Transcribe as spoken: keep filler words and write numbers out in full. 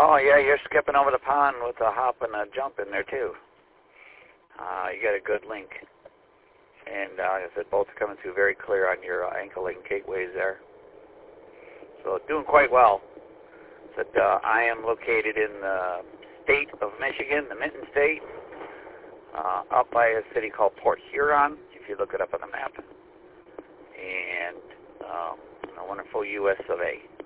Oh, yeah, you're skipping over the pond with a hop and a jump in there, too. Uh, you got a good link. And uh, like I said, both are coming through very clear on your uh, ankle link gateways there. So doing quite well. But uh, I am located in the state of Michigan, the Minton State, uh, up by a city called Port Huron, if you look it up on the map. And um, a wonderful U S of A.